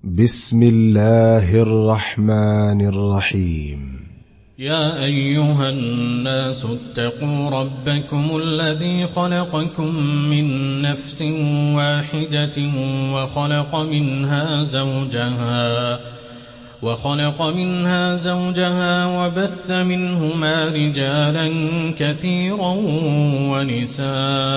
بسم الله الرحمن الرحيم. يا أيها الناس اتقوا ربكم الذي خلقكم من نفس واحدة وخلق منها زوجها وبث منهما رجالا كثيرا ونساء،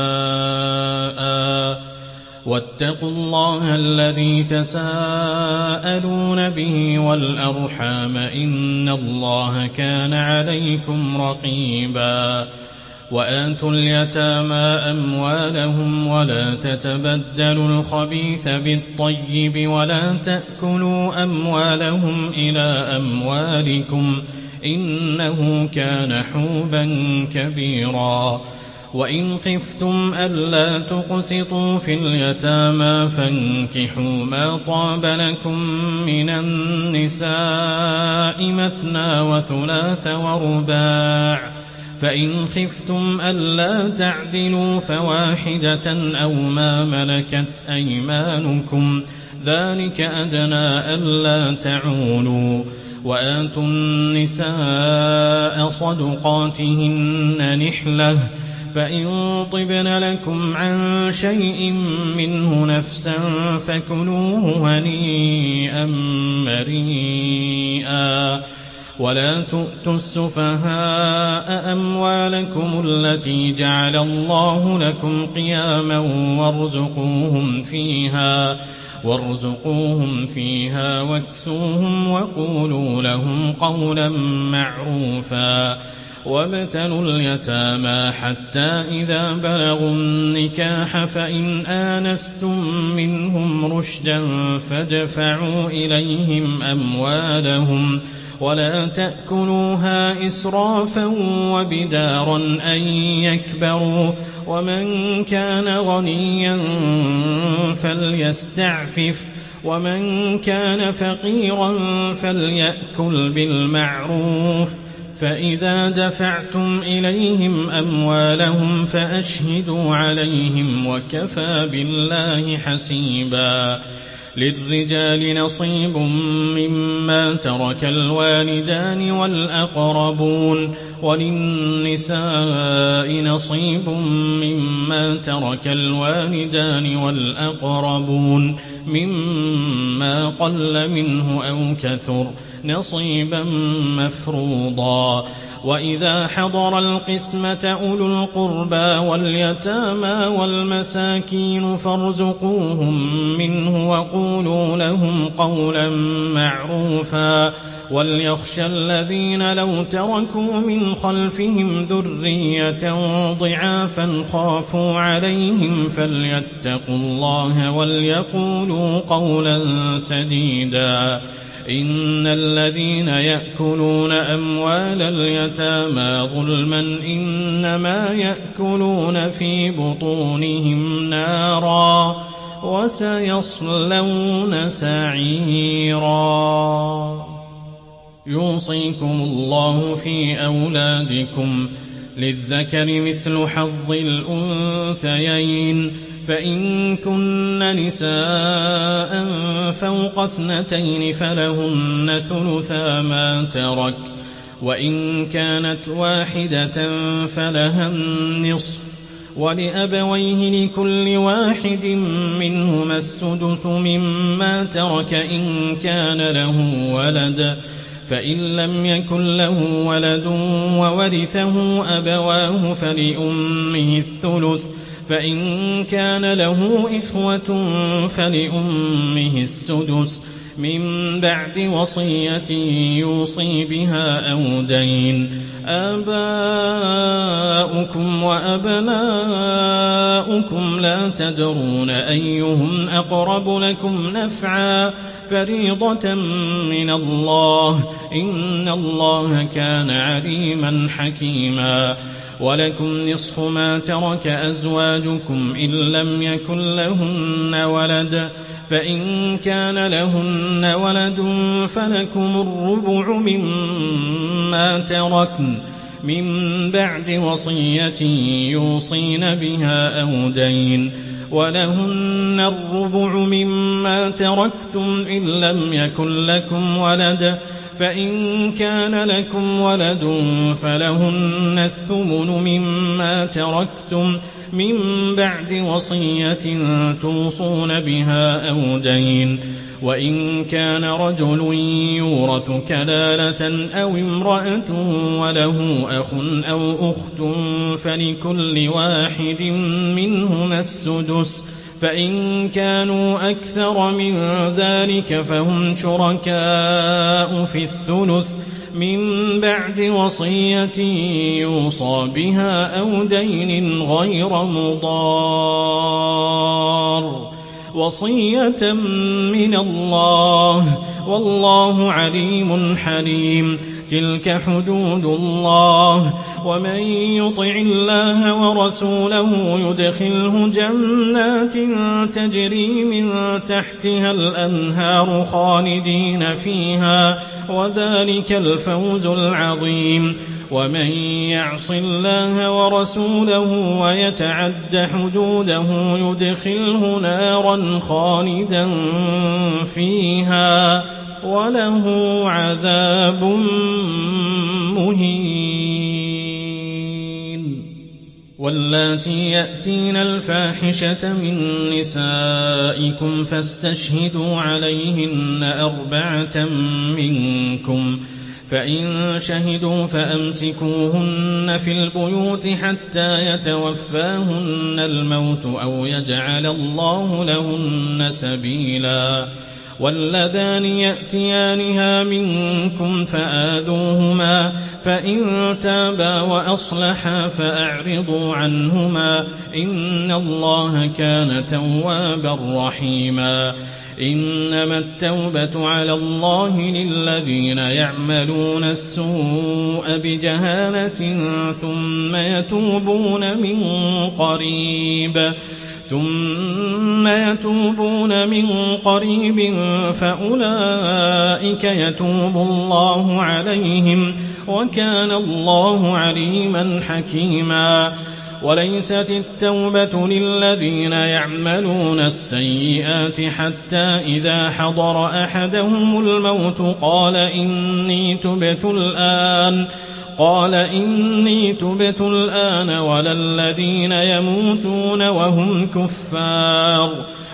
واتقوا الله الذي تساءلون به والأرحام إن الله كان عليكم رقيبا. وآتوا اليتامى أموالهم ولا تتبدلوا الخبيث بالطيب ولا تأكلوا أموالهم إلى أموالكم إنه كان حوبا كبيرا. وإن خفتم ألا تقسطوا في اليتامى فانكحوا ما طاب لكم من النساء مثنى وثلاث ورباع، فإن خفتم ألا تعدلوا فواحدة أو ما ملكت أيمانكم ذلك أدنى ألا تعولوا. وآتوا النساء صدقاتهن نحلة، فإن طبن لكم عن شيء منه نفسا فكلوه هنيئا مريئا. ولا تؤتوا السفهاء أموالكم التي جعل الله لكم قياما وارزقوهم فيها واكسوهم وقولوا لهم قولا معروفا. وابتلوا اليتامى حتى إذا بلغوا النكاح فإن آنستم منهم رشدا فادفعوا إليهم أموالهم ولا تأكلوها إسرافا وبدارا أن يكبروا. ومن كان غنيا فليستعفف ومن كان فقيرا فليأكل بالمعروف. فإذا دفعتم إليهم أموالهم فأشهدوا عليهم وكفى بالله حسيبا. للرجال نصيب مما ترك الوالدان والأقربون وللنساء نصيب مما ترك الوالدان والأقربون مما قل منه أو كثر نصيبا مفروضا. وإذا حضر القسمة أولو القربى واليتامى والمساكين فارزقوهم منه وقولوا لهم قولا معروفا. وليخشى الذين لو تركوا من خلفهم ذرية ضعافا خافوا عليهم فليتقوا الله وليقولوا قولا سديدا. إن الذين يأكلون أموال اليتامى ظلما إنما يأكلون في بطونهم نارا وسيصلون سعيرا. يوصيكم الله في أولادكم للذكر مثل حظ الأنثيين، فإن كن نساء فوق 2 فلهن ثلثا ما ترك، وإن كانت واحدة فلها النصف، ولأبويه لكل واحد منهما السدس مما ترك إن كان له ولد، فإن لم يكن له ولد وورثه أبواه فلأمه الثلث، فإن كان له إخوة فلأمه السدس من بعد وصية يوصي بها أو دين. آباؤكم وأبناؤكم لا تدرون أيهم أقرب لكم نفعا فريضة من الله إن الله كان عليما حكيما. ولكم نصف ما ترك أزواجكم إن لم يكن لهن ولد، فإن كان لهن ولد فلكم الربع مما تركن من بعد وصية يوصين بها أو دين. ولهن الربع مما تركتم إن لم يكن لكم ولد، فإن كان لكم ولد فلهن الثمن مما تركتم من بعد وصية توصون بها أو دين. وإن كان رجل يورث كلالة أو امرأة وله أخ أو أخت فلكل واحد منهما السدس، فإن كانوا أكثر من ذلك فهم شركاء في الثلث من بعد وصية يوصى بها أو دين غير مضار، وصية من الله والله عليم حليم. تلك حدود الله، ومن يطع الله ورسوله يدخله جنات تجري من تحتها الأنهار خالدين فيها، وذلك الفوز العظيم. ومن يعص الله ورسوله ويتعد حدوده يدخله نارا خالدا فيها وله عذاب مهين. واللاتي يأتين الفاحشة من نسائكم فاستشهدوا عليهن 4 منكم، فإن شهدوا فأمسكوهن في البيوت حتى يتوفاهن الموت أو يجعل الله لهن سبيلا. واللذان يأتيانها منكم فآذوهما، فإن تابا وأصلحا فأعرضوا عنهما، إن الله كان توابا رحيما. إنما التوبة على الله للذين يعملون السوء بجهالة ثم يتوبون من قريب فأولئك يتوب الله عليهم، وكان الله عليما حكيما. وليست التوبة للذين يعملون السيئات حتى إذا حضر أحدهم الموت قال إني تبت الآن ولا الذين يموتون وهم كفار،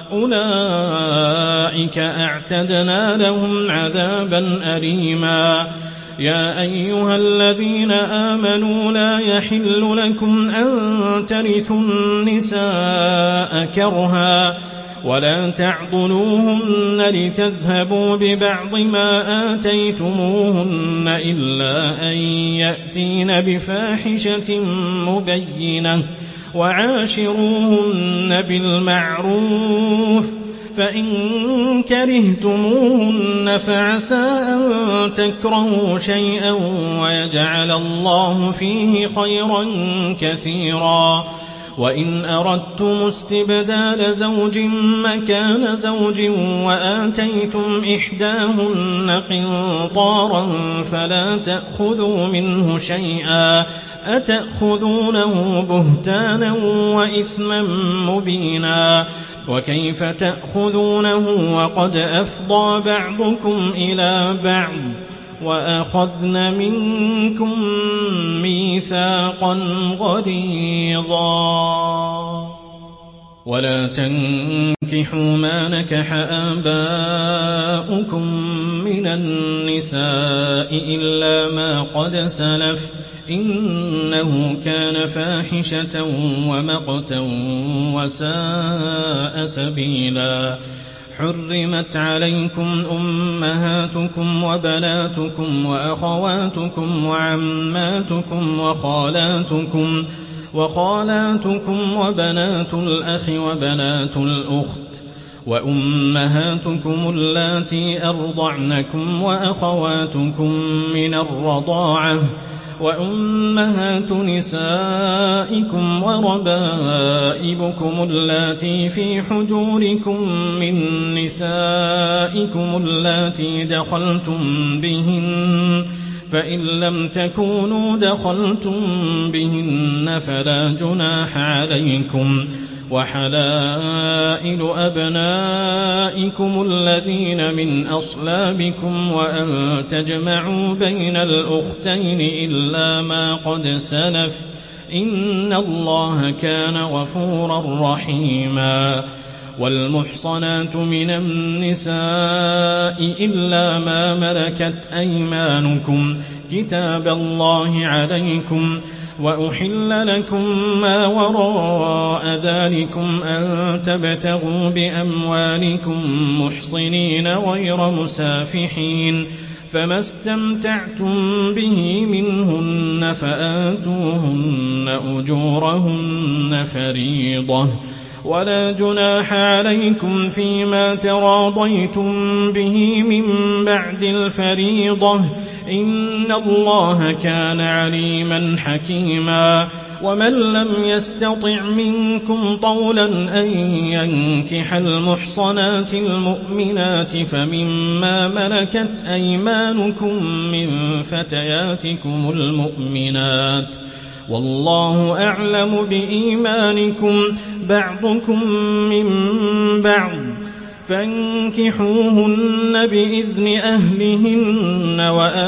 أولئك أعتدنا لهم عذابا أليما. يا أيها الذين آمنوا لا يحل لكم أن ترثوا النساء كرها ولا تعضلوهن لتذهبوا ببعض ما آتيتموهن إلا أن يأتين بفاحشة مبينة، وعاشروهن بالمعروف، فإن كرهتموهن فعسى أن تكرهوا شيئا ويجعل الله فيه خيرا كثيرا. وإن أردتم استبدال زوج مكان زوج وآتيتم إحداهن قنطارا فلا تأخذوا منه شيئا، أتأخذونه بهتانا وإثما مبينا. وكيف تأخذونه وقد أفضى بعضكم إلى بعض وأخذن منكم ميثاقا غليظا. ولا تنكحوا ما نكح آباؤكم من النساء إلا ما قد سلف، إنه كان فاحشة ومقتا وساء سبيلا. حرمت عليكم أمهاتكم وبناتكم وأخواتكم وعماتكم وخالاتكم وبنات الأخ وبنات الأخت وأمهاتكم اللاتي أرضعنكم وأخواتكم من الرضاعة وأمهات نسائكم وربائبكم اللاتي في حجوركم من نسائكم اللاتي دخلتم بهن، فإن لم تكونوا دخلتم بهن فلا جناح عليكم، وحلائل أبنائكم الذين من أصلابكم وأن تجمعوا بين الأختين إلا ما قد سلف إن الله كان غفورا رحيما والمحصنات من النساء إلا ما ملكت أيمانكم كتاب الله عليكم وأحل لكم ما وراء ذلكم أن تبتغوا بأموالكم محصنين غير مسافحين فما استمتعتم به منهن فآتوهن أجورهن فريضة ولا جناح عليكم فيما تراضيتم به من بعد الفريضة إن الله كان عليما حكيما ومن لم يستطع منكم طولا أن ينكح المحصنات المؤمنات فمما ملكت أيمانكم من فتياتكم المؤمنات والله أعلم بإيمانكم بعضكم من بعض فانكحوهن بإذن أهلهن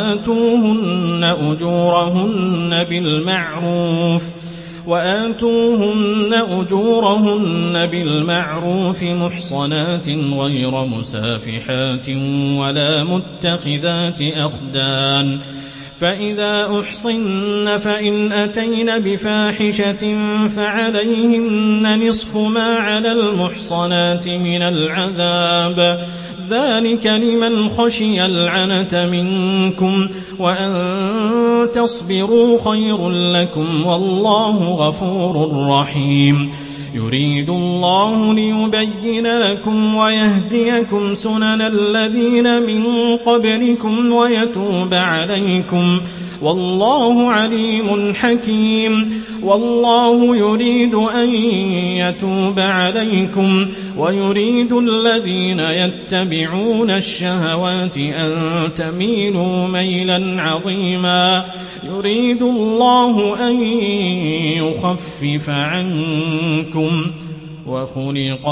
وآتوهن أجورهن بالمعروف محصنات غير مسافحات ولا متخذات أخدان فإذا أحصن فإن أتين بفاحشة فعليهن نصف ما على المحصنات من العذاب ذلك لمن خشي العنة منكم وأن تصبروا خير لكم والله غفور رحيم يريد الله ليبين لكم ويهديكم سنن الذين من قبلكم ويتوب عليكم والله عليم حكيم والله يريد أن يتوب عليكم ويريد الذين يتبعون الشهوات أن تميلوا ميلا عظيما يريد الله أن يخفف عنكم وخلق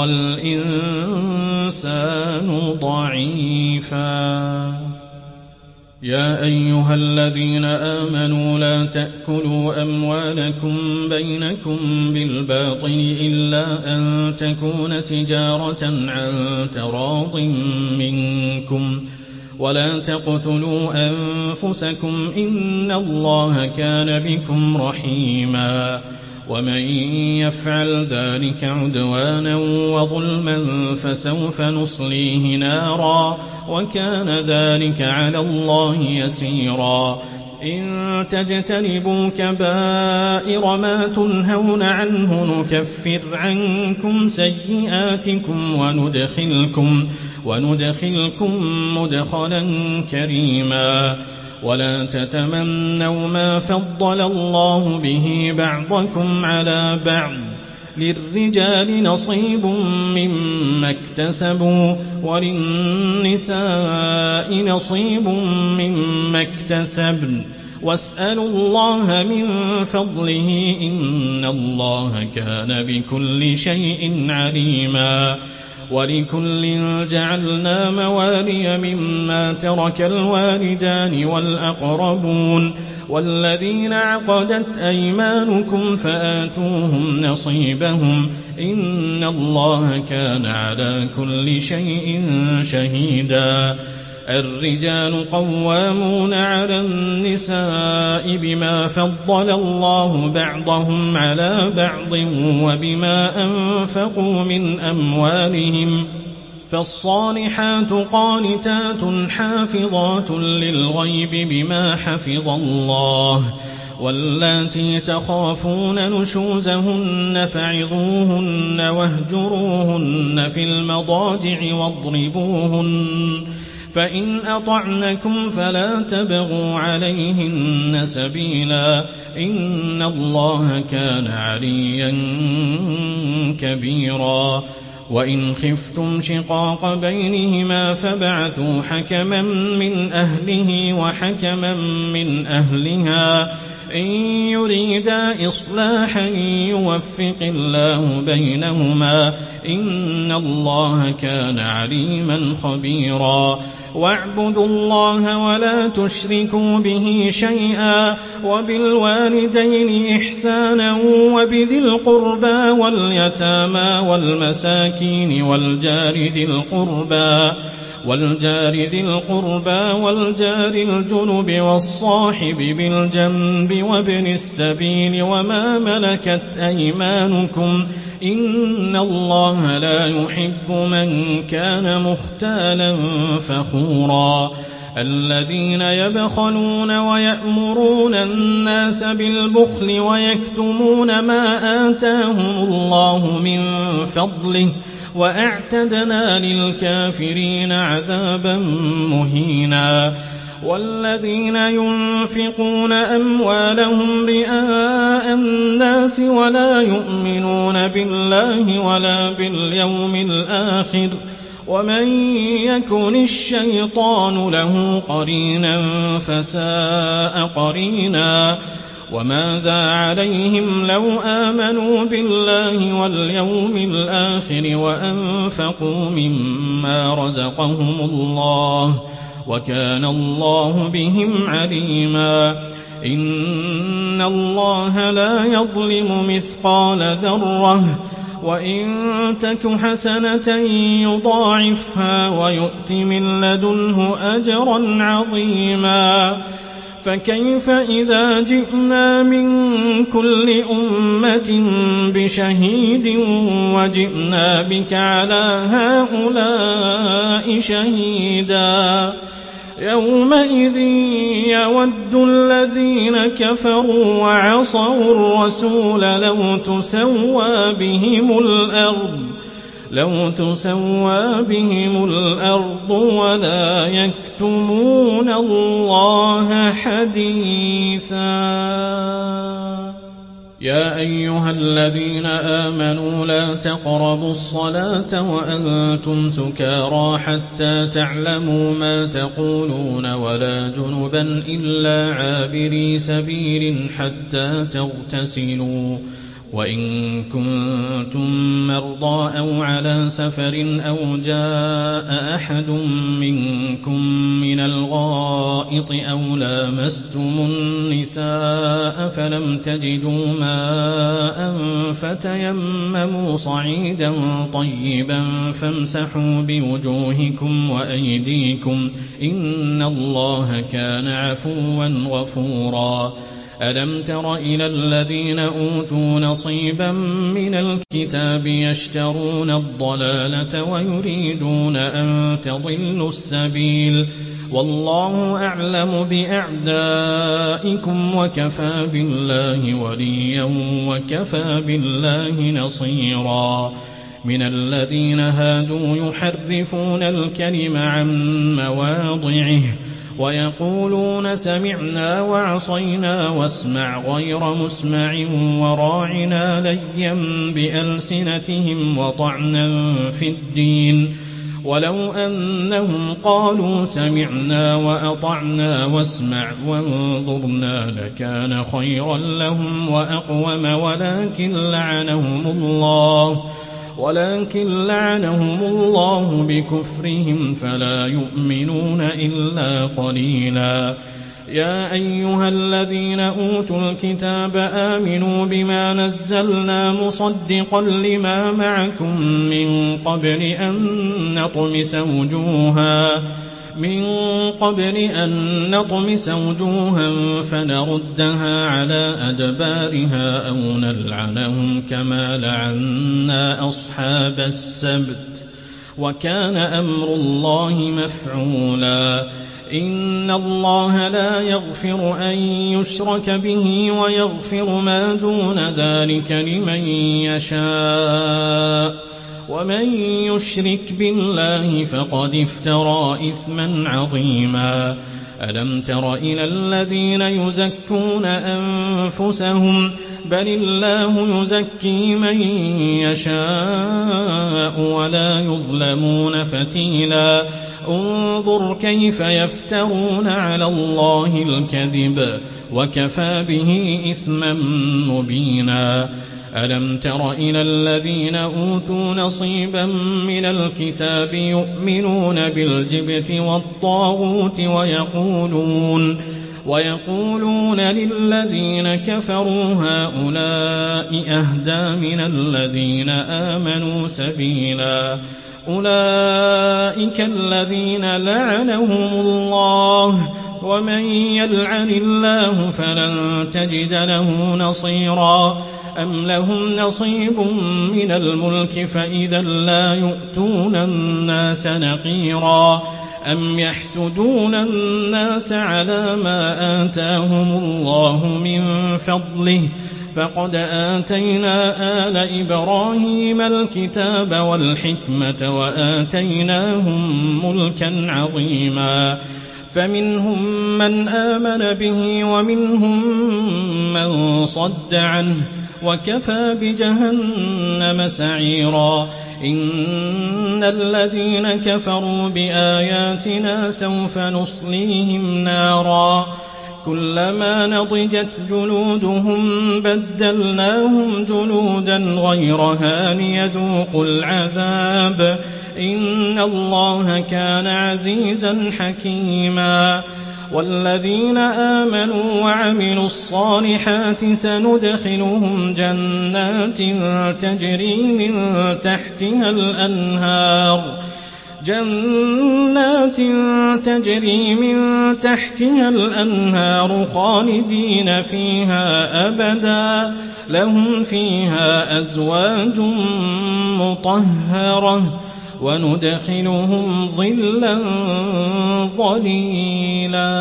الإنسان ضعيفا يا أيها الذين آمنوا لا تأكلوا أموالكم بينكم بالباطل إلا أن تكون تجارة عن تراض منكم ولا تقتلوا أنفسكم إن الله كان بكم رحيما ومن يفعل ذلك عدوانا وظلما فسوف نصليه نارا وكان ذلك على الله يسيرا إن تجتنبوا كبائر ما تنهون عنه نكفر عنكم سيئاتكم وندخلكم مدخلا كريما ولا تتمنوا ما فضل الله به بعضكم على بعض للرجال نصيب مما اكتسبوا وللنساء نصيب مما اكتسبن واسألوا الله من فضله إن الله كان بكل شيء عليما ولكل جعلنا موالي مما ترك الوالدان والأقربون والذين عقدت أيمانكم فآتوهم نصيبهم إن الله كان على كل شيء شهيدا الرجال قوامون على النساء بما فضل الله بعضهم على بعض وبما أنفقوا من أموالهم فالصالحات قانتات حافظات للغيب بما حفظ الله واللاتي تخافون نشوزهن فعظوهن واهجروهن في المضاجع واضربوهن فإن أطعنكم فلا تبغوا عليهن سبيلا إن الله كان عليا كبيرا وإن خفتم شقاق بينهما فابعثوا حكما من أهله وحكما من أهلها إن يريدا إصلاحا يوفق الله بينهما إن الله كان عليما خبيرا واعبدوا الله ولا تشركوا به شيئا وبالوالدين إحسانا وبذي القربى واليتامى والمساكين والجار ذي القربى والجار الجنب والصاحب بالجنب وابن السبيل وما ملكت أيمانكم إن الله لا يحب من كان مختالا فخورا الذين يبخلون ويأمرون الناس بالبخل ويكتمون ما آتاهم الله من فضله وأعتدنا للكافرين عذابا مهينا والذين ينفقون أموالهم رئاء الناس ولا يؤمنون بالله ولا باليوم الآخر ومن يكن الشيطان له قرينا فساء قرينا وماذا عليهم لو آمنوا بالله واليوم الآخر وأنفقوا مما رزقهم الله وكان الله بهم عليما إن الله لا يظلم مثقال ذرة وإن تك حسنة يضاعفها ويؤت من لدنه أجرا عظيما فكيف إذا جئنا من كل أمة بشهيد وجئنا بك على هؤلاء شهيدا يومئذ يود الذين كفروا وعصوا الرسول لو تسوى بهم الأرض ولا يكتمون الله حديثا يا أيها الذين آمنوا لا تقربوا الصلاة وأنتم سكارى حتى تعلموا ما تقولون ولا جنبا إلا عابري سبيل حتى تغتسلوا وإن كنتم مرضى أو على سفر أو جاء أحد منكم من الغائط أو لامستم النساء فلم تجدوا ماء فتيمموا صعيدا طيبا فامسحوا بوجوهكم وأيديكم إن الله كان عفوا غفورا ألم تر إلى الذين أوتوا نصيبا من الكتاب يشترون الضلالة ويريدون أن تضلوا السبيل والله أعلم بأعدائكم وكفى بالله وليا وكفى بالله نصيرا من الذين هادوا يحرفون الكلم عن مواضعه ويقولون سمعنا وعصينا واسمع غير مسمع وراعنا ليا بألسنتهم وطعنا في الدين ولو أنهم قالوا سمعنا وأطعنا واسمع وانظرنا لكان خيرا لهم وأقوم ولكن لعنهم الله بكفرهم فلا يؤمنون إلا قليلا يا أيها الذين أوتوا الكتاب آمنوا بما نزلنا مصدقا لما معكم من قبل أن نطمس وجوها فنردها على أدبارها أو نلعنهم كما لعنا أصحاب السبت وكان أمر الله مفعولا إن الله لا يغفر أن يشرك به ويغفر ما دون ذلك لمن يشاء ومن يشرك بالله فقد افترى إثما عظيما ألم تر إلى الذين يزكون أنفسهم بل الله يزكي من يشاء ولا يظلمون فتيلا انظر كيف يفترون على الله الكذب وكفى به إثما مبينا. ألم تر إلى الذين أوتوا نصيبا من الكتاب يؤمنون بالجبت والطاغوت ويقولون للذين كفروا هؤلاء أهدى من الذين آمنوا سبيلا. أولئك الذين لعنهم الله، ومن يلعن الله فلن تجد له نصيرا. أم لهم نصيب من الملك فإذا لا يؤتون الناس نقيرا. أم يحسدون الناس على ما آتاهم الله من فضله، فقد آتينا آل إبراهيم الكتاب والحكمة وآتيناهم ملكا عظيما. فمنهم من آمن به ومنهم من صد عنه، وكفى بجهنم سعيرا. إن الذين كفروا بآياتنا سوف نصليهم نارا كلما نضجت جلودهم بدلناهم جلودا غيرها ليذوقوا العذاب. إن الله كان عزيزا حكيما. والذين آمنوا وعملوا الصالحات سندخلهم جنات تجري من تحتها الأنهار خالدين فيها أبدا، لهم فيها أزواج مطهرة، وندخلهم ظلا ظليلا.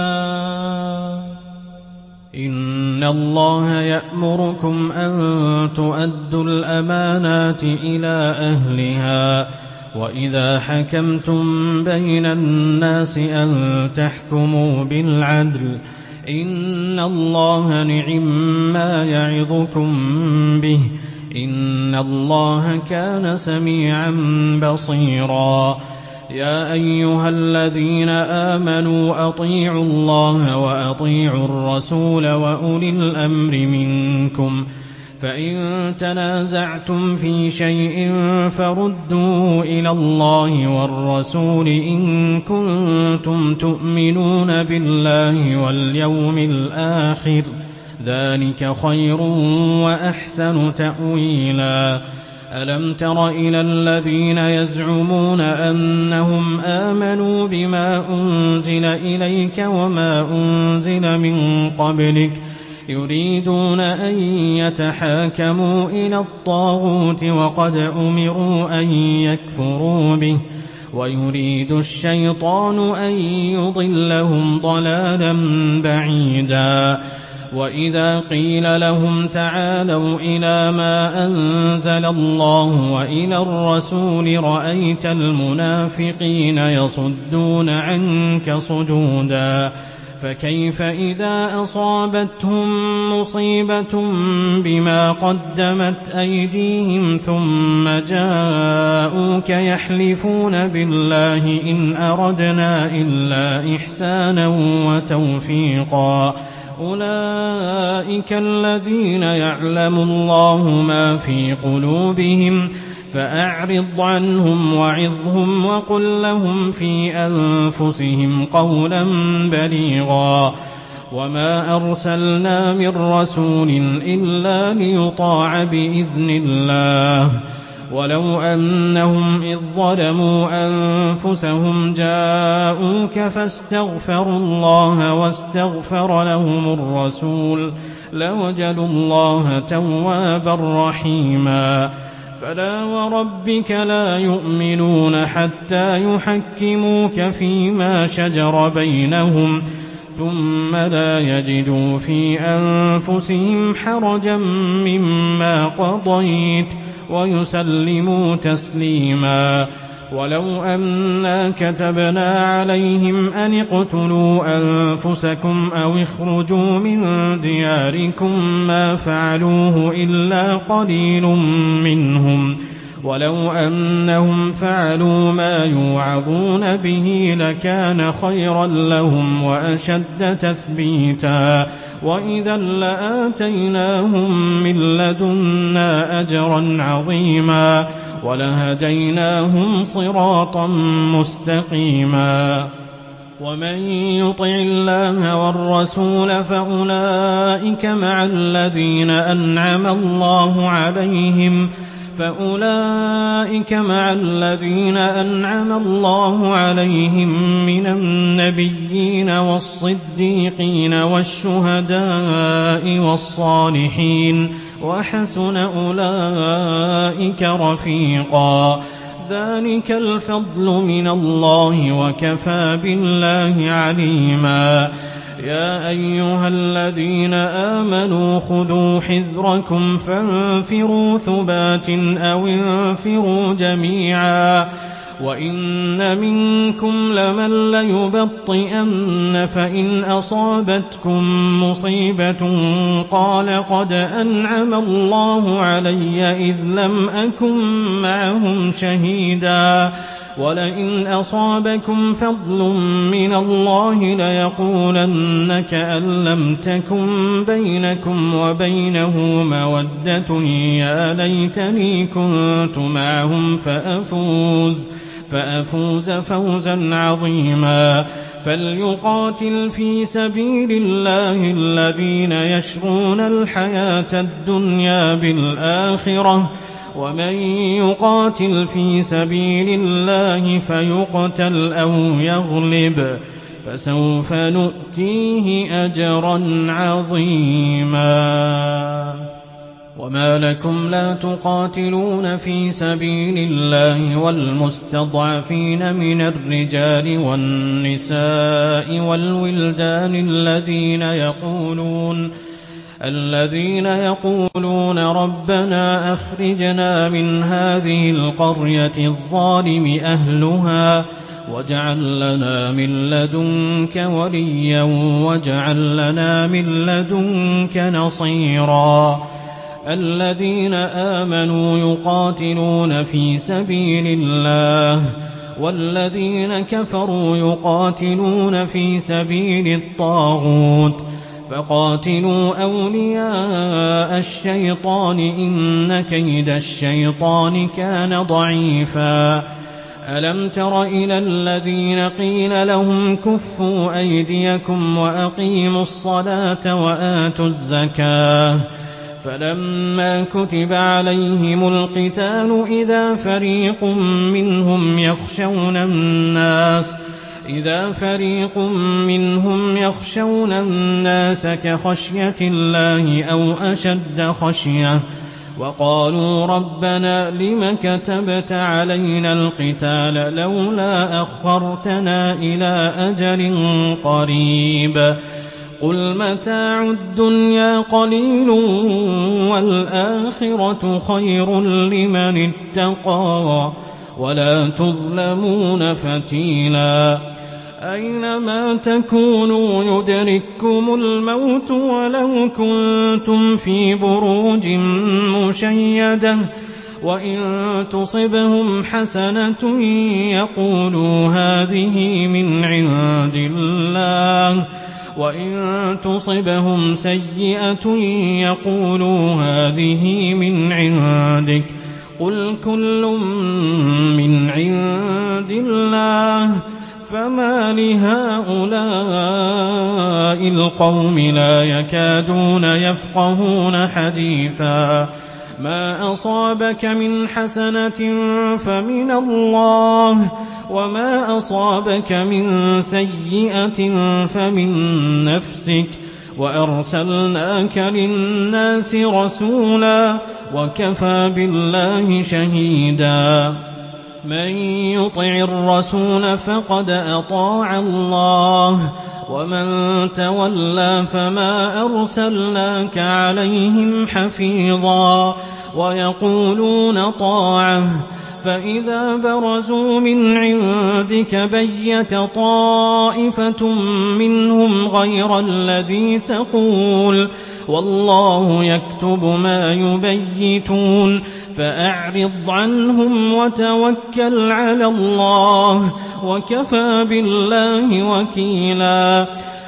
إن الله يأمركم أن تؤدوا الأمانات إلى أهلها، وإذا حكمتم بين الناس أن تحكموا بالعدل. إن الله نعما يعظكم به، إن الله كان سميعا بصيرا. يا أيها الذين آمنوا أطيعوا الله وأطيعوا الرسول وأولي الأمر منكم، فإن تنازعتم في شيء فردوه إلى الله والرسول إن كنتم تؤمنون بالله واليوم الآخر، ذلك خير وأحسن تأويلا. ألم تر إلى الذين يزعمون أنهم آمنوا بما أنزل إليك وما أنزل من قبلك يريدون أن يتحاكموا إلى الطاغوت وقد أمروا أن يكفروا به، ويريد الشيطان أن يضلهم ضلالا بعيدا. وإذا قيل لهم تعالوا إلى ما أنزل الله وإلى الرسول رأيت المنافقين يصدون عنك صدودا. فكيف إذا أصابتهم مصيبة بما قدمت أيديهم ثم جاءوك يحلفون بالله إن أردنا إلا إحسانا وتوفيقا. أولئك الذين يعلم الله ما في قلوبهم، فأعرض عنهم وعظهم وقل لهم في أنفسهم قولا بليغا. وما أرسلنا من رسول إلا ليطاع بإذن الله، ولو أنهم إذ ظلموا أنفسهم جاءوك فاستغفروا الله واستغفر لهم الرسول لوجدوا الله توابا رحيما. فلا وربك لا يؤمنون حتى يحكموك فيما شجر بينهم ثم لا يجدوا في أنفسهم حرجا مما قضيت ويسلموا تسليما. ولو أنا كتبنا عليهم أن اقتلوا أنفسكم أو اخرجوا من دياركم ما فعلوه إلا قليل منهم، ولو أنهم فعلوا ما يوعظون به لكان خيرا لهم وأشد تثبيتا. وإذا لآتيناهم من لدنا أجرا عظيما ولهديناهم صراطا مستقيما. ومن يطع الله والرسول فأولئك مع الذين أنعم الله عليهم من النبيين والصديقين والشهداء والصالحين وحسن أولئك رفيقا. ذلك الفضل من الله وكفى بالله عليما. يا أيها الذين آمنوا خذوا حذركم فانفروا ثبات أو انفروا جميعا وإن منكم لمن ليبطئن فإن أصابتكم مصيبة قال قد أنعم الله علي إذ لم أكن معهم شهيدا ولئن أصابكم فضل من الله ليقولن كأن لم تكن بينكم وبينه مودة يا ليتني كنت معهم فأفوز فوزا عظيما. فليقاتل في سبيل الله الذين يشرون الحياة الدنيا بالآخرة ومن يقاتل في سبيل الله فيقتل أو يغلب فسوف نؤتيه أجرا عظيما. وما لكم لا تقاتلون في سبيل الله والمستضعفين من الرجال والنساء والولدان الذين يقولون ربنا أخرجنا من هذه القرية الظالم أهلها واجعل لنا من لدنك وليا واجعل لنا من لدنك نصيرا. الذين آمنوا يقاتلون في سبيل الله والذين كفروا يقاتلون في سبيل الطاغوت فقاتلوا أولياء الشيطان إن كيد الشيطان كان ضعيفا. ألم تر إلى الذين قيل لهم كفوا أيديكم وأقيموا الصلاة وآتوا الزكاة فلما كتب عليهم القتال إذا فريق منهم يخشون الناس كخشية الله أو أشد خشية وقالوا ربنا لم كتبت علينا القتال لولا أخرتنا إلى أجل قريب قل متاع الدنيا قليل والآخرة خير لمن اتقى ولا تظلمون فتيلا. أينما تكونوا يدرككم الموت ولو كنتم في بروج مشيدة وإن تصبهم حسنة يقولوا هذه من عند الله وإن تصبهم سيئة يقولوا هذه من عندك قل كل من عند الله فما لهؤلاء القوم لا يكادون يفقهون حديثا. ما أصابك من حسنة فمن الله وما أصابك من سيئة فمن نفسك وأرسلناك للناس رسولا وكفى بالله شهيدا. من يطع الرسول فقد أطاع الله ومن تولى فما أرسلناك عليهم حفيظا. ويقولون طاعة فإذا برزوا من عندك بيت طائفة منهم غير الذي تقول والله يكتب ما يبيتون فأعرض عنهم وتوكل على الله وكفى بالله وكيلا.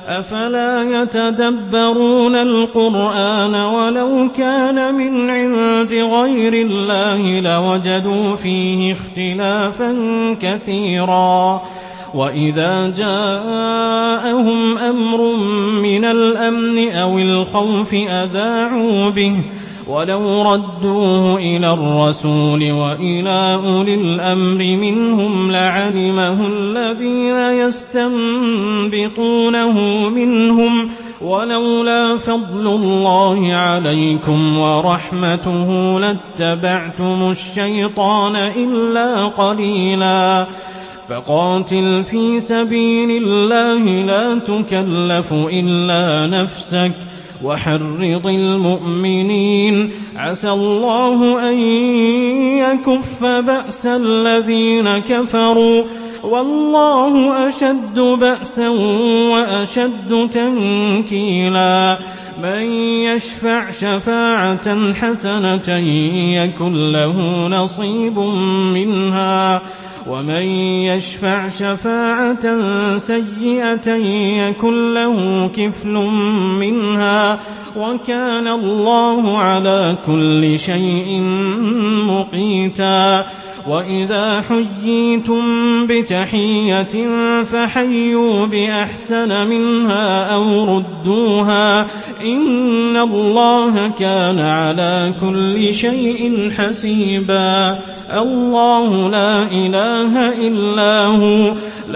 أفلا يتدبرون القرآن ولو كان من عند غير الله لوجدوا فيه اختلافا كثيرا وإذا جاءهم أمر من الأمن أو الخوف أذاعوا به ولو ردوه إلى الرسول وإلى أولي الأمر منهم لعلمه الذين يستنبطونه منهم ولولا فضل الله عليكم ورحمته لاتبعتم الشيطان إلا قليلا فقاتل في سبيل الله لا تكلف إلا نفسك وحرض المؤمنين عسى الله أن يكف بأس الذين كفروا والله أشد بأسا وأشد تنكيلا من يشفع شفاعة حسنة يكن له نصيب منها ومن يشفع شفاعة سيئة يكن له كفل منها وكان الله على كل شيء مقيتا وإذا حييتم بتحية فحيوا بأحسن منها أو ردوها إن الله كان على كل شيء حسيبا الله لا إله إلا هو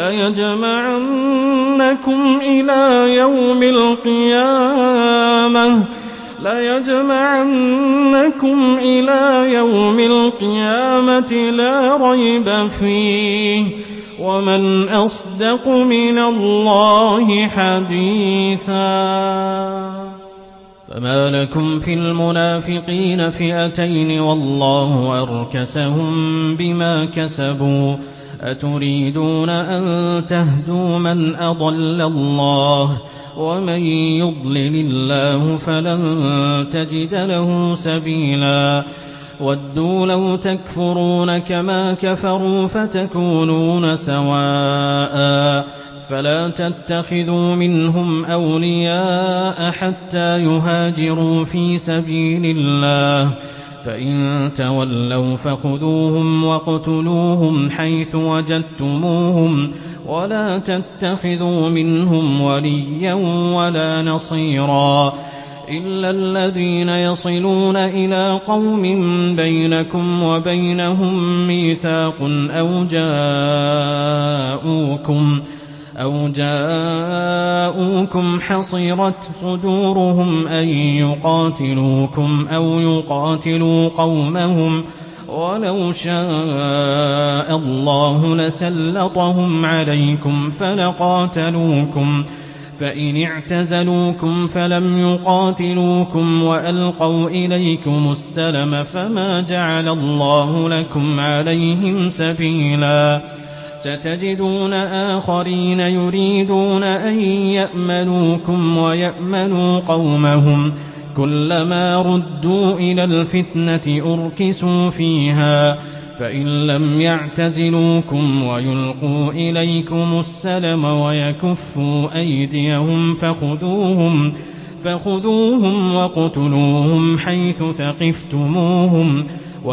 ليجمعنكم إلى يوم القيامة لا ريب فيه ومن أصدق من الله حديثا فما لكم في المنافقين فئتين والله أركسهم بما كسبوا أتريدون أن تهدوا من أضل الله ومن يضلل الله فلن تجد له سبيلا ودوا لو تكفرون كما كفروا فتكونون سواء فلا تتخذوا منهم أولياء حتى يهاجروا في سبيل الله فإن تولوا فخذوهم واقتلوهم حيث وجدتموهم ولا تتخذوا منهم وليا ولا نصيرا إلا الذين يصلون إلى قوم بينكم وبينهم ميثاق أو جاءوكم حصرت صدورهم أن يقاتلوكم أو يقاتلوا قومهم ولو شاء الله لسلطهم عليكم فلقاتلوكم فإن اعتزلوكم فلم يقاتلوكم وألقوا إليكم السلم فما جعل الله لكم عليهم سبيلا ستجدون آخرين يريدون أن يأمنوكم ويأمنوا قومهم كلما ردوا إلى الفتنة أركسوا فيها فإن لم يعتزلوكم ويلقوا إليكم السلم ويكفوا أيديهم فخذوهم واقتلوهم حيث ثقفتموهم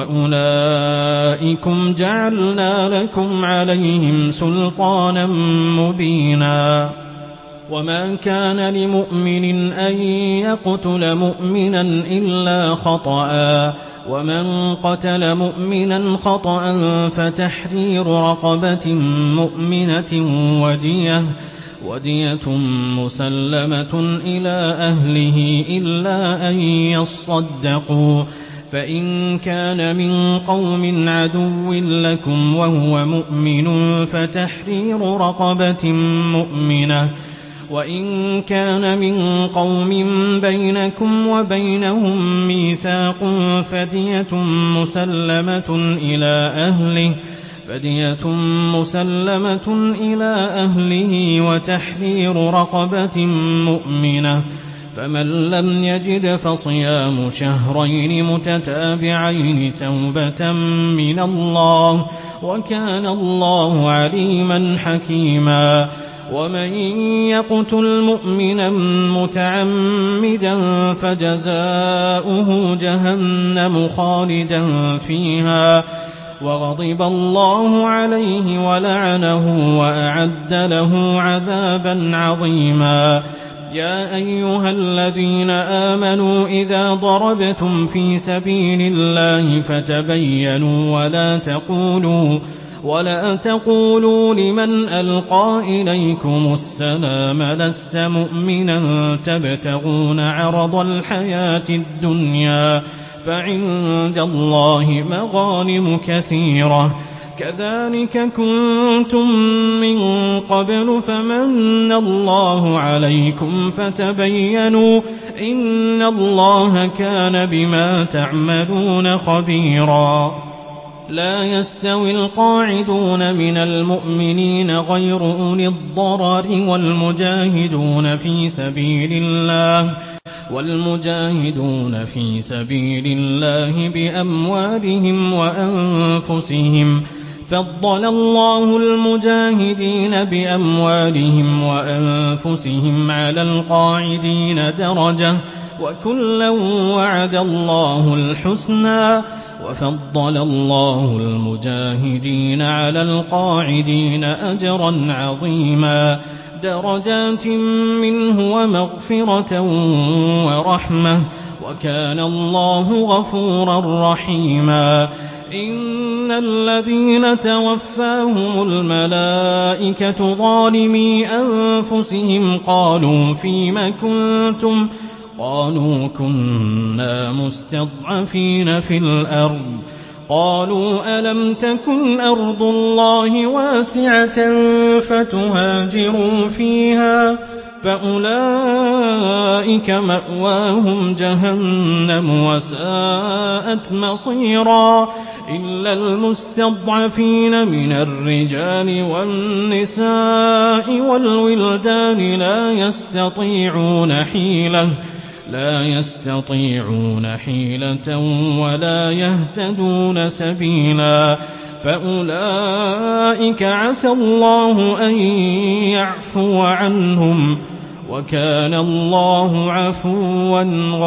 وأولئكم جعلنا لكم عليهم سلطانا مبينا وما كان لمؤمن أن يقتل مؤمنا إلا خطأ ومن قتل مؤمنا خطأ فتحرير رقبة مؤمنة ودية مسلمة إلى أهله إلا أن يصدقوا فإن كان من قوم عدو لكم وهو مؤمن فتحرير رقبة مؤمنة وإن كان من قوم بينكم وبينهم ميثاق فدية مسلمة إلى أهله وتحرير رقبة مؤمنة فمن لم يجد فصيام شهرين متتابعين توبة من الله وكان الله عليما حكيما ومن يقتل مؤمنا متعمدا فجزاؤه جهنم خالدا فيها وغضب الله عليه ولعنه وأعد له عذابا عظيما. يا أيها الذين آمنوا إذا ضربتم في سبيل الله فتبينوا ولا تقولوا لمن ألقى إليكم السلام لست مؤمنا تبتغون عرض الحياة الدنيا فعند الله مغانم كثيرة كذلك كنتم من قبل فمن الله عليكم فتبينوا إن الله كان بما تعملون خبيرا. لا يستوي القاعدون من المؤمنين غير أولي الضرر والمجاهدون في سبيل الله بأموالهم وأنفسهم فضل الله المجاهدين بأموالهم وأنفسهم على القاعدين درجة وكلا وعد الله الحسنى وفضل الله المجاهدين على القاعدين أجرا عظيما درجات منه ومغفرة ورحمة وكان الله غفورا رحيما. إن الذين توفاهم الملائكة ظالمي أنفسهم قالوا فيم كنتم قالوا كنا مستضعفين في الأرض قالوا ألم تكن أرض الله واسعة فتهاجروا فيها فأولئك مأواهم جهنم وساءت مصيرا. إلا المستضعفين من الرجال والنساء والولدان لا يستطيعون حيلة ولا يهتدون سبيلا فأولئك عسى الله أن يعفو عنهم وكان الله عفوا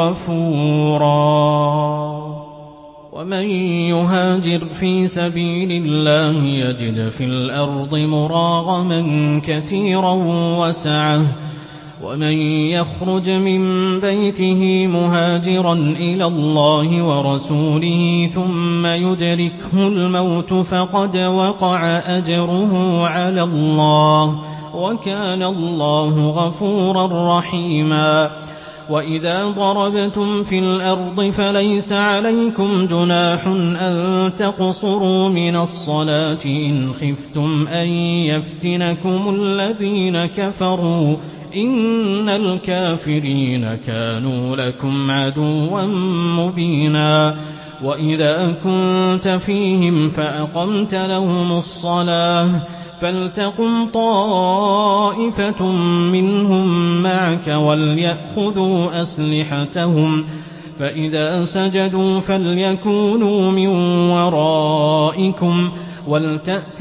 غفورا. ومن يهاجر في سبيل الله يجد في الأرض مراغما كثيرا وسعة ومن يخرج من بيته مهاجرا إلى الله ورسوله ثم يدركه الموت فقد وقع أجره على الله وكان الله غفورا رحيما. وإذا ضربتم في الأرض فليس عليكم جناح أن تقصروا من الصلاة إن خفتم أن يفتنكم الذين كفروا إن الكافرين كانوا لكم عدوا مبينا. وإذا كنت فيهم فأقمت لهم الصلاة فلتقم طائفة منهم معك وليأخذوا أسلحتهم فإذا سجدوا فليكونوا من ورائكم ولتأت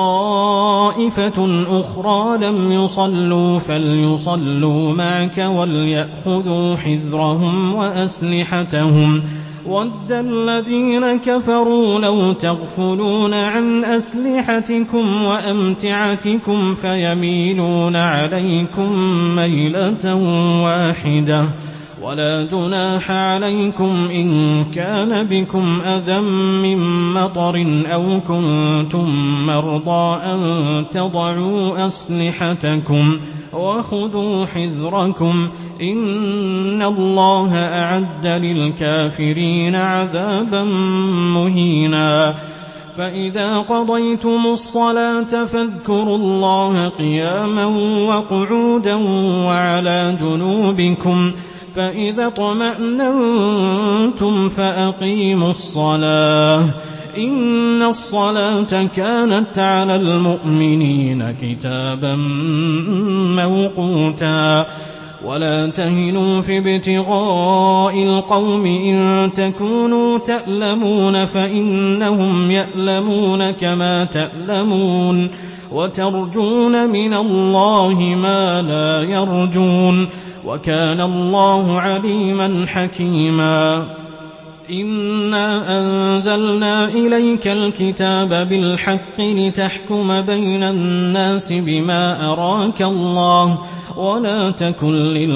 طائفة أخرى لم يصلوا فليصلوا معك وليأخذوا حذرهم وأسلحتهم وَدَّ الَّذِينَ كَفَرُوا لَوْ تَغْفُلُونَ عَنْ أَسْلِحَتِكُمْ وَأَمْتِعَتِكُمْ فَيَمِيلُونَ عَلَيْكُمْ مَيْلَةً وَاحِدَةً ولا جناح عليكم إن كان بكم أذى من مطر أو كنتم مرضى أن تضعوا أسلحتكم وخذوا حذركم إن الله أعد للكافرين عذابا مهينا. فإذا قضيتم الصلاة فاذكروا الله قياما وقعودا وعلى جنوبكم فإذا اطمأننتم فأقيموا الصلاة إن الصلاة كانت على المؤمنين كتابا موقوتا. ولا تهنوا في ابتغاء القوم إن تكونوا تألمون فإنهم يألمون كما تألمون وترجون من الله ما لا يرجون وكان الله عليما حكيما إنا أنزلنا إليك الكتاب بالحق لتحكم بين الناس بما أراك الله ولا تكن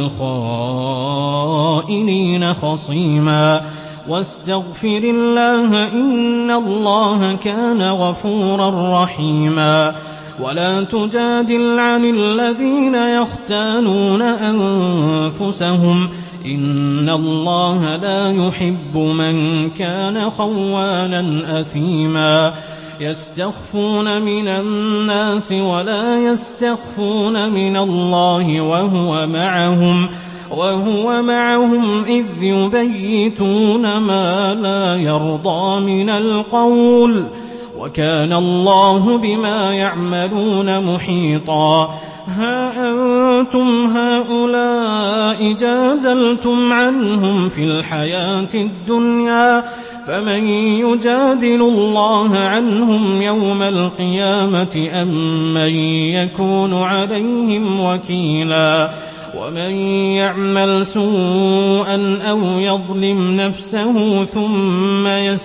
للخائنين خصيما واستغفر الله إن الله كان غفورا رحيما ولا تجادل عن الذين يختانون أنفسهم إن الله لا يحب من كان خوانا أثيما يستخفون من الناس ولا يستخفون من الله وهو معهم إذ يبيتون ما لا يرضى من القول وكان الله بما يعملون محيطا ها أنتم هؤلاء جادلتم عنهم في الحياة الدنيا فمن يجادل الله عنهم يوم القيامة أم من يكون عليهم وكيلا ومن يعمل سوءا أو يظلم نفسه ثم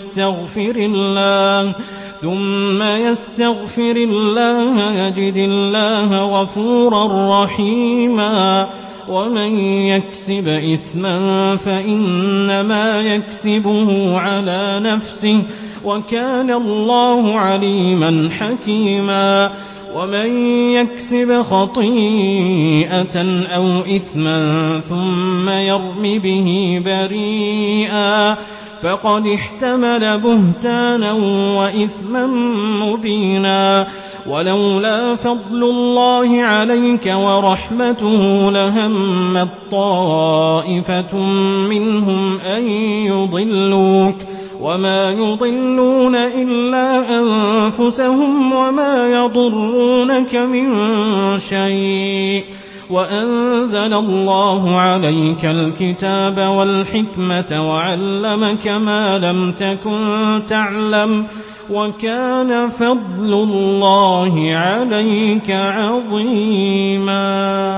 يستغفر الله يجد الله غفورا رحيما ومن يكسب إثما فإنما يكسبه على نفسه وكان الله عليما حكيما ومن يكسب خطيئة أو إثما ثم يرم به بريئا فقد احتمل بهتانا وإثما مبينا ولولا فضل الله عليك ورحمته لهمت طائفة منهم أن يضلوك وما يضلون إلا أنفسهم وما يضرونك من شيء وأنزل الله عليك الكتاب والحكمة وعلمك ما لم تكن تعلم وكان فضل الله عليك عظيما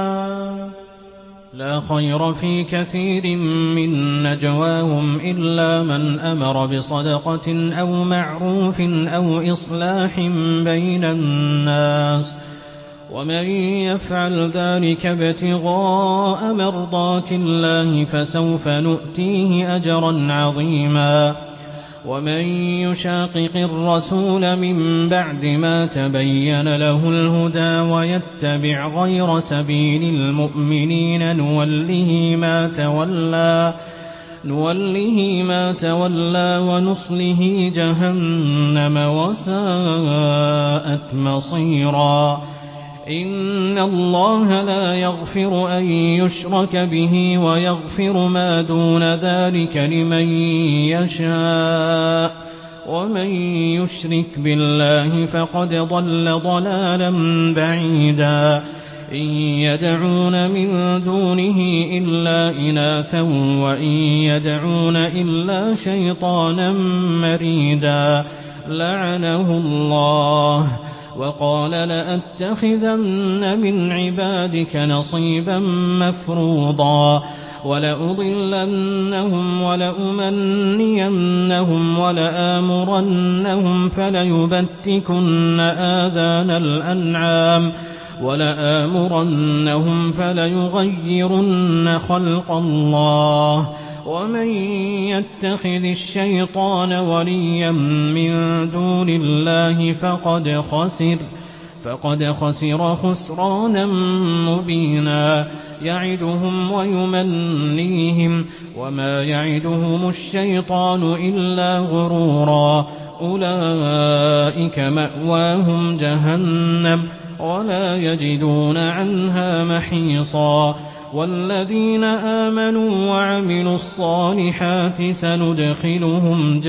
لا خير في كثير من نجواهم إلا من أمر بصدقة أو معروف أو إصلاح بين الناس ومن يفعل ذلك ابتغاء مرضات الله فسوف نؤتيه أجرا عظيما ومن يشاقق الرسول من بعد ما تبين له الهدى ويتبع غير سبيل المؤمنين نوله ما تولى ونصله جهنم وساءت مصيرا إن الله لا يغفر أن يشرك به ويغفر ما دون ذلك لمن يشاء ومن يشرك بالله فقد ضل ضلالا بعيدا إن يدعون من دونه إلا إناثا وإن يدعون إلا شيطانا مريدا لعنه الله وقال لأتخذن من عبادك نصيبا مفروضا ولأضلنهم ولأمنينهم ولآمرنهم فليبتكن آذان الأنعام فليغيرن خلق الله ومن يتخذ الشيطان وليا من دون الله فقد خسر خسرانا مبينا يعدهم ويمنيهم وما يعدهم الشيطان إلا غرورا أولئك مأواهم جهنم ولا يجدون عنها محيصا والذين آمنوا وعملوا الصالحات سندخلهم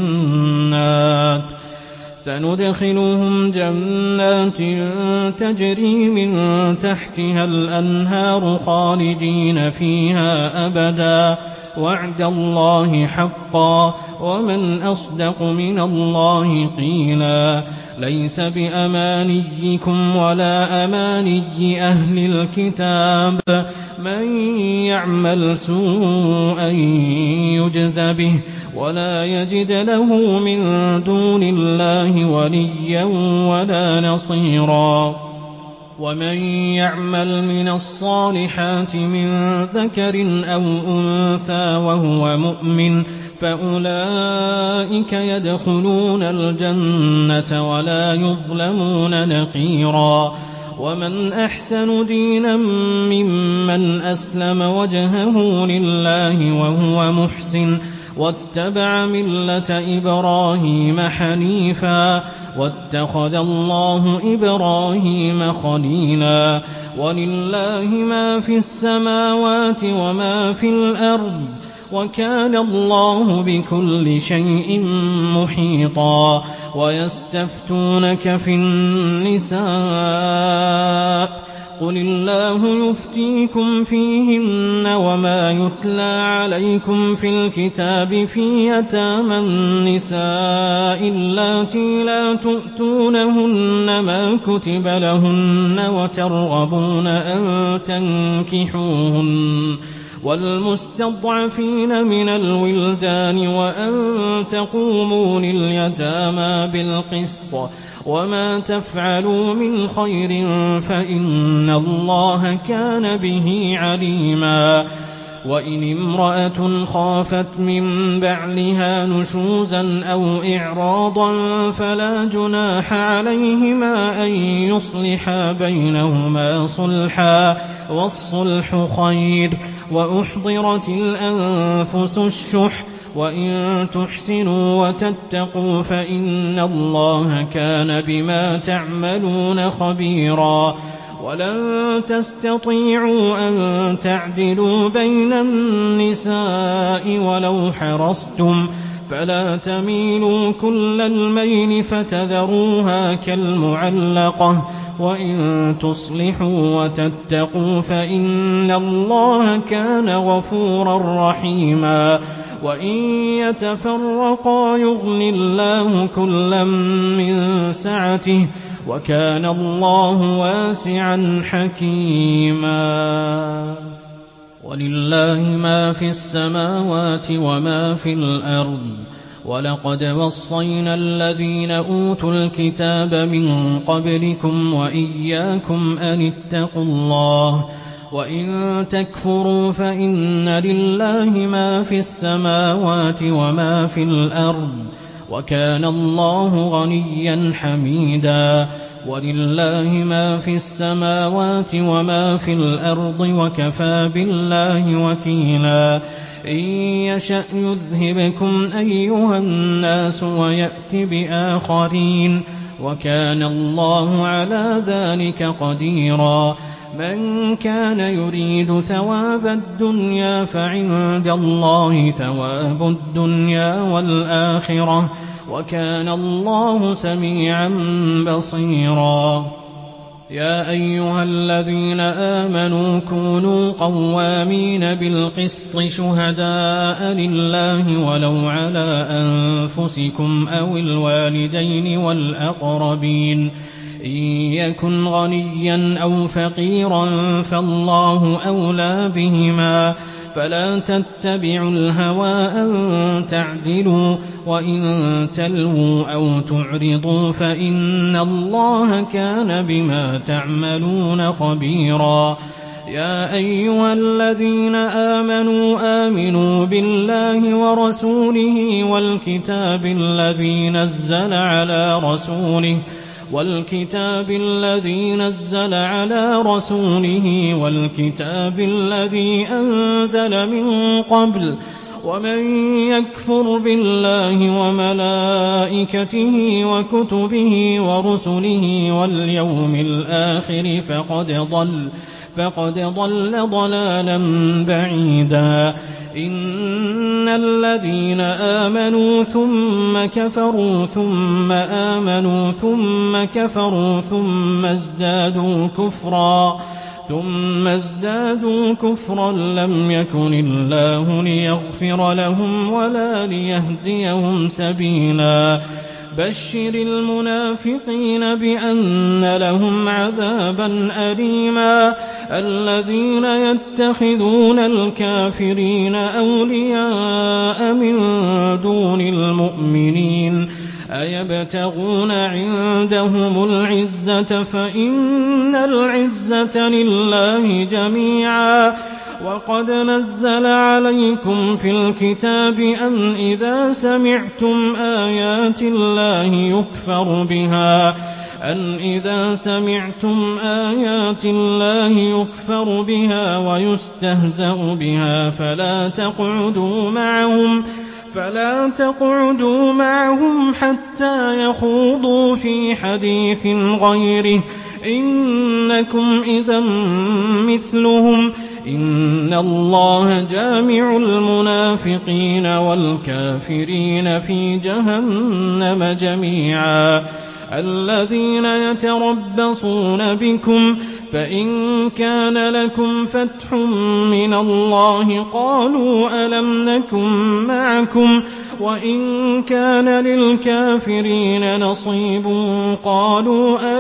جنات تجري من تحتها الأنهار خالدين فيها أبدا وعد الله حقا ومن أصدق من الله قيلا ليس بأمانيكم ولا أماني أهل الكتاب من يعمل سوءا يجز به ولا يجد له من دون الله وليا ولا نصيرا ومن يعمل من الصالحات من ذكر أو أنثى وهو مؤمن فأولئك يدخلون الجنة ولا يظلمون نقيرا ومن أحسن دينا ممن أسلم وجهه لله وهو محسن واتبع ملة إبراهيم حنيفا واتخذ الله إبراهيم خليلا ولله ما في السماوات وما في الأرض وكان الله بكل شيء محيطا ويستفتونك في النساء قل الله يفتيكم فيهن وما يتلى عليكم في الكتاب في يتامى النساء اللاتي لا تؤتونهن ما كتب لهن وترغبون أن تنكحوهن والمستضعفين من الولدان وأن تقوموا لليتامى بالقسط وما تفعلوا من خير فإن الله كان به عليما وإن امرأة خافت من بعلها نشوزا أو إعراضا فلا جناح عليهما أن يصلحا بينهما صلحا والصلح خير وأحضرت الأنفس الشح وإن تحسنوا وتتقوا فإن الله كان بما تعملون خبيرا ولن تستطيعوا أن تعدلوا بين النساء ولو حرصتم فلا تميلوا كل الميل فتذروها كالمعلقة وإن تصلحوا وتتقوا فإن الله كان غفورا رحيما وإن يتفرقا يغن الله كلا من سعته وكان الله واسعا حكيما ولله ما في السماوات وما في الأرض ولقد وصينا الذين أوتوا الكتاب من قبلكم وإياكم أن اتقوا الله وإن تكفروا فإن لله ما في السماوات وما في الأرض وكان الله غنيا حميدا ولله ما في السماوات وما في الأرض وكفى بالله وكيلا إن يشأ يذهبكم أيها الناس ويأت بآخرين وكان الله على ذلك قديرا من كان يريد ثواب الدنيا فعند الله ثواب الدنيا والآخرة وكان الله سميعا بصيرا يا أيها الذين آمنوا كونوا قوامين بالقسط شهداء لله ولو على أنفسكم أو الوالدين والأقربين إن يكن غنيا أو فقيرا فالله أولى بهما فلا تتبعوا الهوى أن تعدلوا وإن تلووا أو تعرضوا فإن الله كان بما تعملون خبيرا يا أيها الذين آمنوا بالله ورسوله والكتاب الذي نزل على رسوله والكتاب الذي أنزل من قبل ومن يكفر بالله وملائكته وكتبه ورسله واليوم الآخر فقد ضل ضلالا بعيدا إن الذين آمنوا ثم كفروا ثم آمنوا ثم كفروا ثم ازدادوا كفرا لم يكن الله ليغفر لهم ولا ليهديهم سبيلا بشر المنافقين بأن لهم عذابا أليما الذين يتخذون الكافرين أولياء من دون المؤمنين أيبتغون عندهم العزة فإن العزة لله جميعا وقد نزل عليكم في الكتاب أن إذا سمعتم آيات الله يكفر بها ويستهزأ بها فلا تقعدوا معهم حتى يخوضوا في حديث غيره إنكم إذا مثلهم إن الله جامع المنافقين والكافرين في جهنم جميعا الذين يتربصون بكم فإن كان لكم فتح من الله قالوا ألم نكن معكم وإن كان للكافرين نصيب قالوا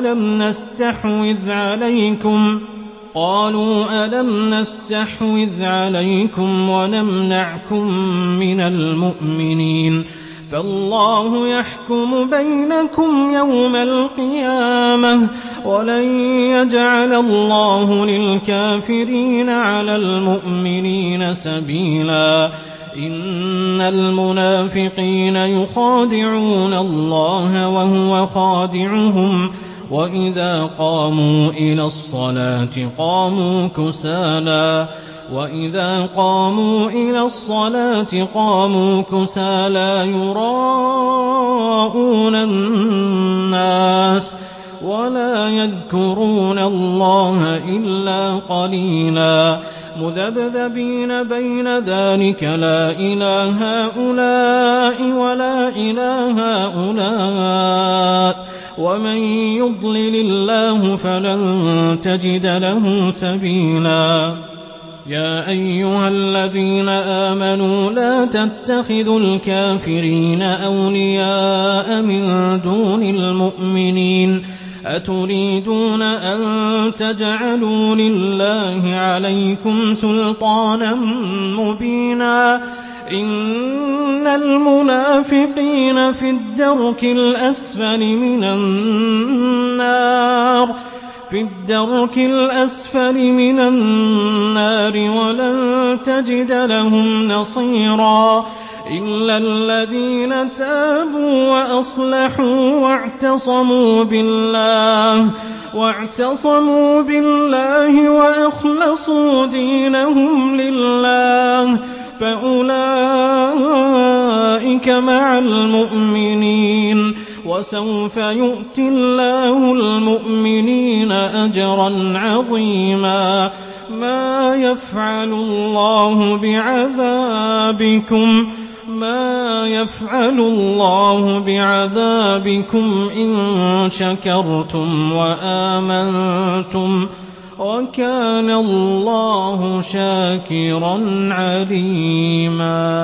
ألم نستحوذ عليكم ونمنعكم من المؤمنين فالله يحكم بينكم يوم القيامة ولن يجعل الله للكافرين على المؤمنين سبيلا إن المنافقين يخادعون الله وهو خادعهم وإذا قاموا إلى الصلاة قاموا كسالى يراءون الناس ولا يذكرون الله إلا قليلا مذبذبين بين ذلك لا إله هؤلاء ولا إله هؤلاء ومن يضلل الله فلن تجد له سبيلا يا أيها الذين آمنوا لا تتخذوا الكافرين أولياء من دون المؤمنين أتريدون أن تجعلوا لله عليكم سلطانا مبينا إن المنافقين في الدرك الأسفل من النار ولن تجد لهم نصيرا إلا الذين تابوا وأصلحوا واعتصموا بالله وأخلصوا دينهم لله فأولئك مع المؤمنين وسوف يؤتي الله المؤمنين أجرا عظيما ما يفعل الله بعذابكم إن شكرتم وآمنتم وكان الله شاكرا عليما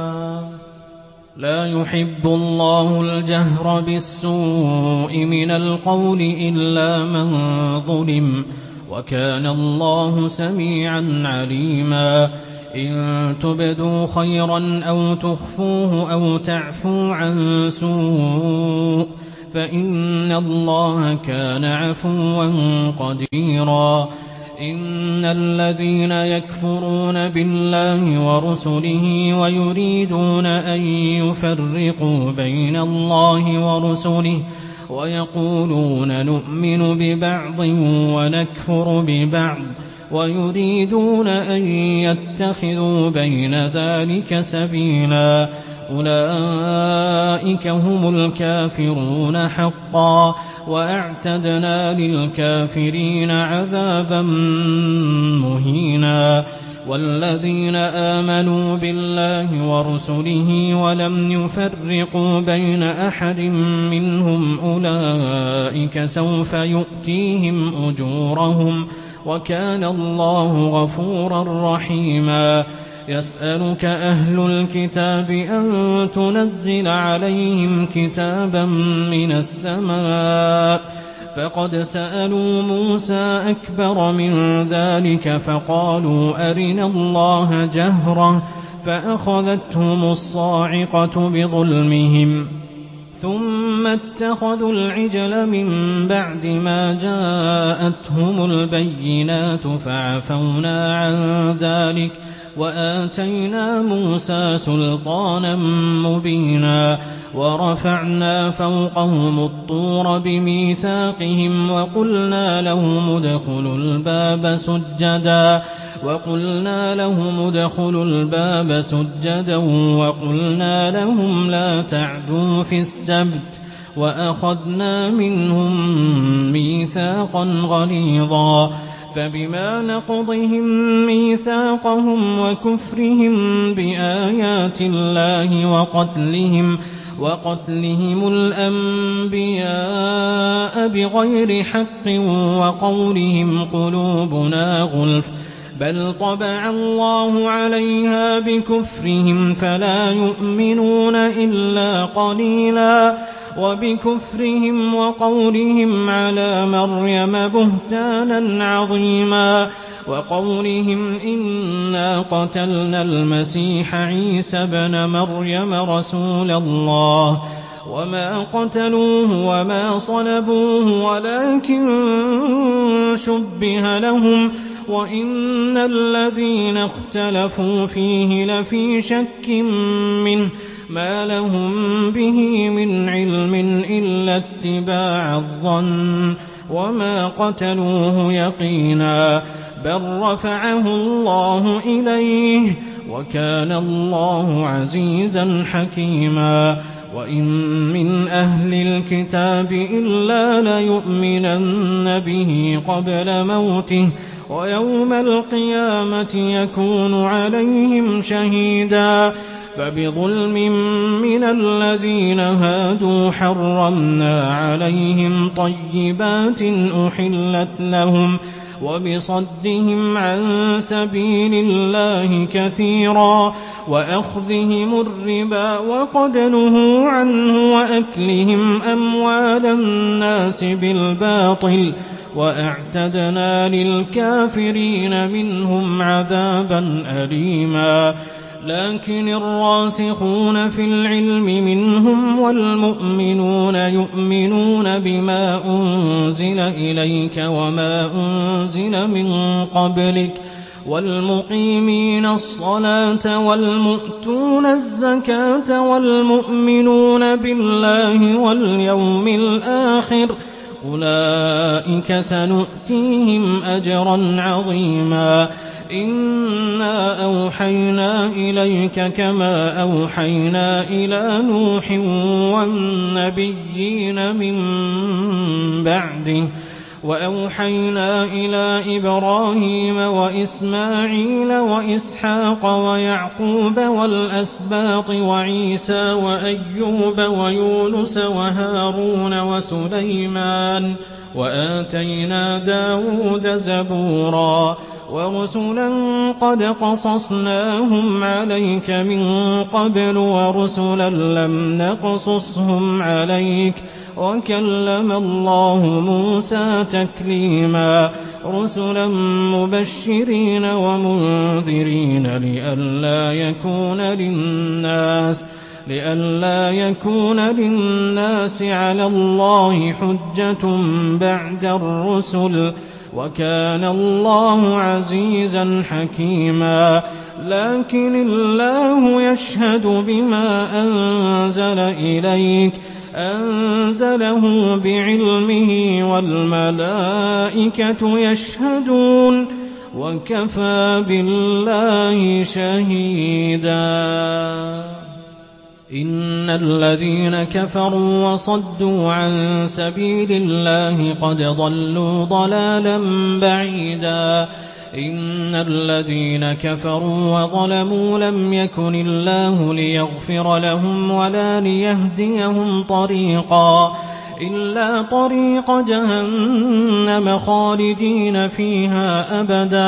لا يحب الله الجهر بالسوء من القول إلا من ظلم وكان الله سميعا عليما إن تبدوا خيرا أو تخفوه أو تعفو عن سوء فإن الله كان عفوا قديرا إن الذين يكفرون بالله ورسله ويريدون أن يفرقوا بين الله ورسله ويقولون نؤمن ببعض ونكفر ببعض ويريدون أن يتخذوا بين ذلك سبيلا أولئك هم الكافرون حقا وأعتدنا للكافرين عذابا مهينا والذين آمنوا بالله ورسله ولم يفرقوا بين أحد منهم أولئك سوف يؤتيهم أجورهم وكان الله غفورا رحيما يسألك أهل الكتاب أن تنزل عليهم كتابا من السماء فقد سألوا موسى أكبر من ذلك فقالوا أرنا الله جهرة فأخذتهم الصاعقة بظلمهم ثم اتخذوا العجل من بعد ما جاءتهم البينات فعفونا عن ذلك وآتينا موسى سلطانا مبينا ورفعنا فوقهم الطور بميثاقهم وقلنا لهم ادخلوا الباب سجدا وقلنا لهم لا تعدوا في السبت وأخذنا منهم ميثاقا غليظا فبما نقضهم ميثاقهم وكفرهم بآيات الله وقتلهم الأنبياء بغير حق وقولهم قلوبنا غلف بل طبع الله عليها بكفرهم فلا يؤمنون إلا قليلا وبكفرهم وقولهم على مريم بهتانا عظيما وقولهم إنا قتلنا المسيح عيسى ابن مريم رسول الله وما قتلوه وما صلبوه ولكن شبه لهم وإن الذين اختلفوا فيه لفي شك منه ما لهم به من علم إلا اتباع الظن وما قتلوه يقينا بل رفعه الله إليه وكان الله عزيزا حكيما وإن من أهل الكتاب إلا ليؤمنن به قبل موته ويوم القيامة يكون عليهم شهيدا فبظلم من الذين هادوا حرمنا عليهم طيبات أحلت لهم وبصدهم عن سبيل الله كثيرا وأخذهم الربا وقد نهوا عنه وأكلهم أموال الناس بالباطل وأعتدنا للكافرين منهم عذابا أليما لكن الراسخون في العلم منهم والمؤمنون يؤمنون بما أنزل إليك وما أنزل من قبلك والمقيمين الصلاة والمؤتون الزكاة والمؤمنون بالله واليوم الآخر أولئك سنؤتيهم أجرا عظيما إنا أوحينا إليك كما أوحينا إلى نوح والنبيين من بعده وأوحينا إلى إبراهيم وإسماعيل وإسحاق ويعقوب والأسباط وعيسى وأيوب ويونس وهارون وسليمان وآتينا داود زبورا ورسلا قد قصصناهم عليك من قبل ورسلا لم نقصصهم عليك وكلم الله موسى تكليما رسلا مبشرين ومنذرين لئلا يكون للناس على الله حجة بعد الرسل وكان الله عزيزا حكيما لكن الله يشهد بما أنزل إليك أنزله بعلمه والملائكة يشهدون وكفى بالله شهيدا إن الذين كفروا وصدوا عن سبيل الله قد ضلوا ضلالا بعيدا إن الذين كفروا وظلموا لم يكن الله ليغفر لهم ولا ليهديهم طريقا إلا طريق جهنم خالدين فيها أبدا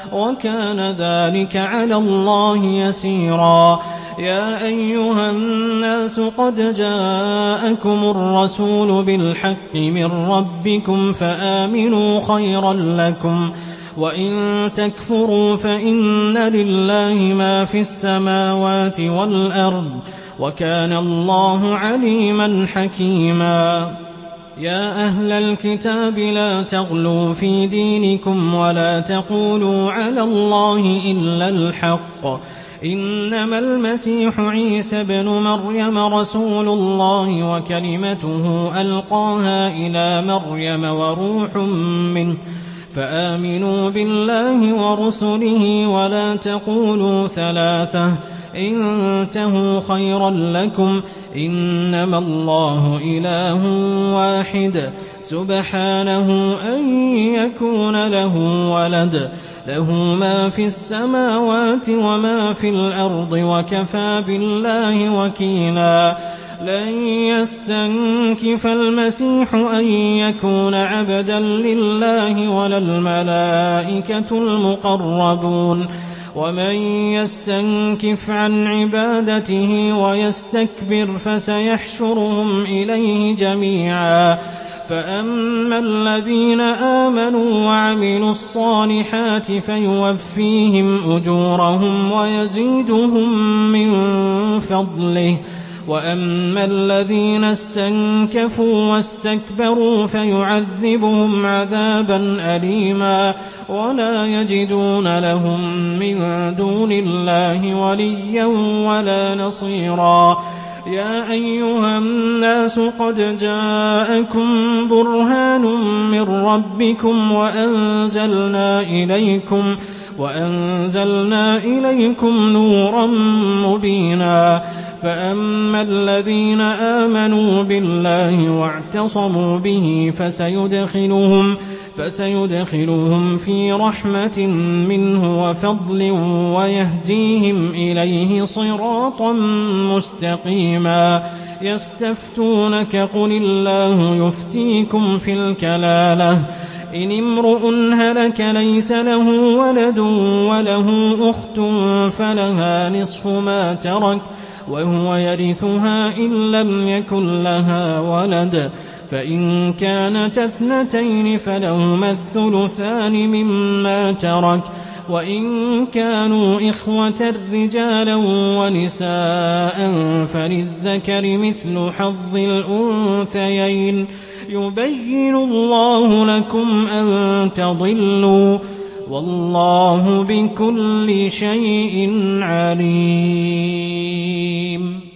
وكان ذلك على الله يسيرا. يا أيها الناس قد جاءكم الرسول بالحق من ربكم فآمنوا خيرا لكم، وإن تكفروا فإن لله ما في السماوات والأرض، وكان الله عليما حكيما. يا أهل الكتاب لا تغلوا في دينكم ولا تقولوا على الله إلا الحق، إنما المسيح عيسى ابن مريم رسول الله وكلمته ألقاها إلى مريم وروح منه، فآمنوا بالله ورسله ولا تقولوا ثلاثة، انتهوا خيرا لكم، إنما الله إله واحد سبحانه أن يكون له ولد، له ما في السماوات وما في الأرض، وكفى بالله وكيلا. لن يستنكف المسيح أن يكون عبدا لله ولا الملائكة المقربون، ومن يستنكف عن عبادته ويستكبر فسيحشرهم إليه جميعا. فأما الذين آمنوا وعملوا الصالحات فيوفيهم أجورهم ويزيدهم من فضله، وأما الذين استنكفوا واستكبروا فيعذبهم عذابا أليما ولا يجدون لهم من دون الله وليا ولا نصيرا. يا أيها الناس قد جاءكم برهان من ربكم وأنزلنا إليكم نورا مبينا. فأما الذين آمنوا بالله واعتصموا به فسيدخلهم في رحمة منه وفضل ويهديهم إليه صراطا مستقيما. يستفتونك قل الله يفتيكم في الكلالة، إن امرؤ هلك ليس له ولد وله أخت فلها نصف ما ترك وهو يرثها إن لم يكن لها ولد، فإن كانت اثنتين فلهما الثلثان مما ترك، وإن كانوا إخوة رجالا ونساء فللذكر مثل حظ الأنثيين، يبين الله لكم أن تضلوا، والله بكل شيء عليم.